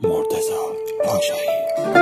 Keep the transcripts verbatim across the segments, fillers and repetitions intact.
مرتضی پاشایی.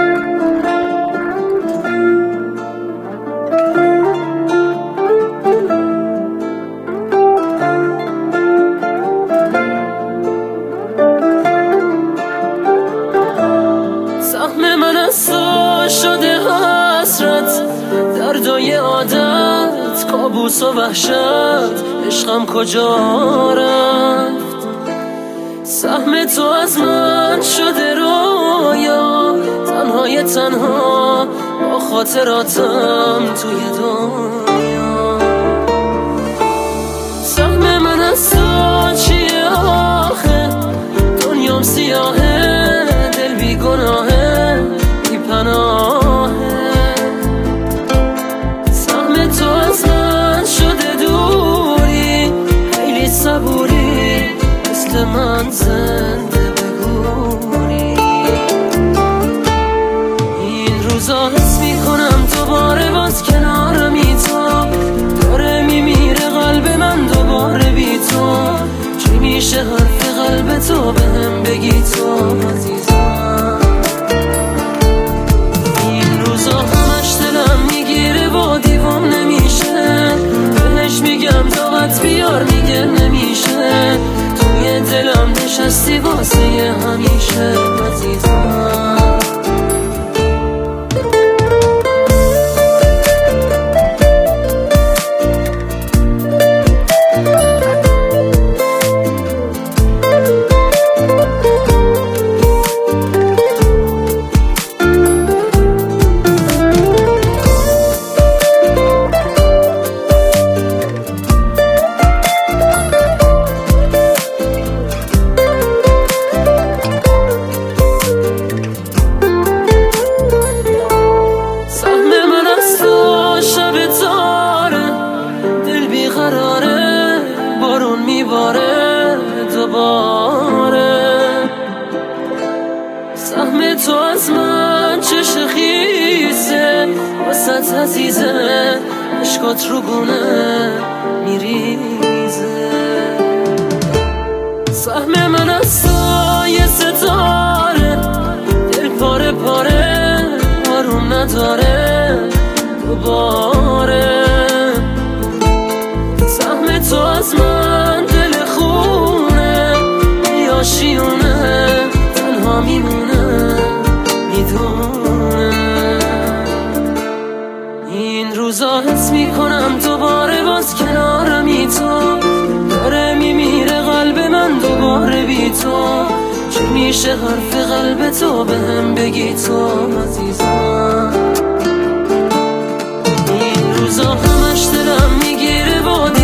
سهم من از تو شده حسرت، دردای عادت، کابوس و وحشت، عشقم کجا رفت؟ سهم تو از من شده رویا، تنهای تنها با خاطراتم توی دنیا. سهم من از تو چیه آخه؟ دنیام سیاهه، دل بی گناهه، بی پناهه. سهم تو از من شده دوری، خیلی صبوری، مثل من زنده بگوری. این روزا حس میکنم دوباره باز کنارمی تو، داره میمیره قلب من دوباره بی تو. چی میشه حرف قلب تو بهم بگی تو عزیزم؟ این روزا همش دلم میگیره و دیوام نمیشه، بهش میگم طاقت بیار میگه نمیشه. توی دلم نشستی واسه همیشه عزیزم. بارون میباره دوباره، سهم تو از من چه خیزه، وسط عزیزه، عشقات رو گونه میریزه. سهم من از تو یه ستاره، دل پاره پاره، آروم نداره دوباره. سهم تو از من دل خونه، یا شیونه، تنها میمونه میدونه. این روزا حس میکنم دوباره باز کنارمی تو، داره میمیره قلب من دوباره بی تو. چی میشه حرف قلب تو بهم بگی تو عزیزم؟ این روزا همش دلم میگیره و